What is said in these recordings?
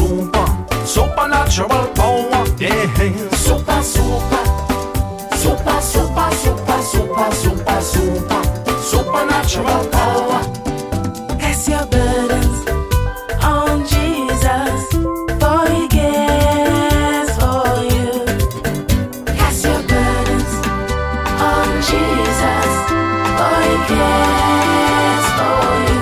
super, supernatural power. Yeah, super, super, super, super, super, super, super, super, supernatural power. Cast your burdens on Jesus, for He cares for you. Cast your burdens on Jesus, for He cares for you.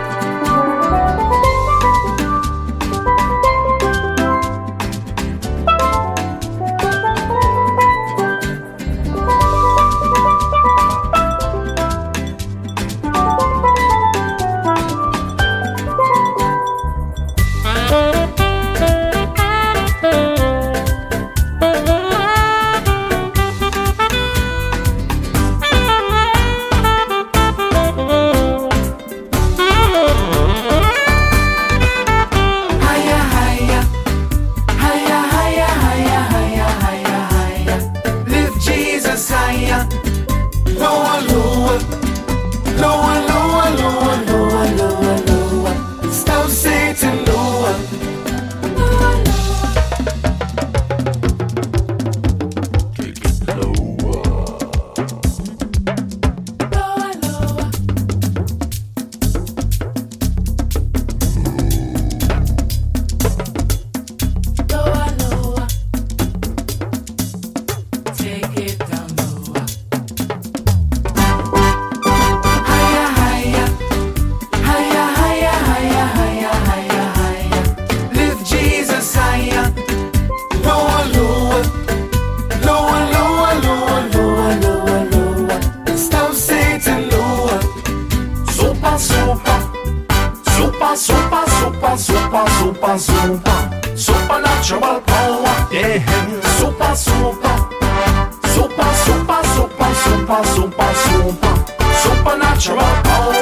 Lower, lower, lower, lower, lower, lower, lower, lower. Stop Satan, lower. Take it lower. Lower, lower. Lower, lower. Take it down lower. Higher, higher. Higher, higher, higher, higher, higher, higher. Lift Jesus higher. Lower, lower, lower, lower, lower, lower, lower, lower. Stop Satan, lower. Super, super, super, super, super, super, super, super, supernatural power. Yeah, super, super, super, super, super, super, super, super, supernatural power.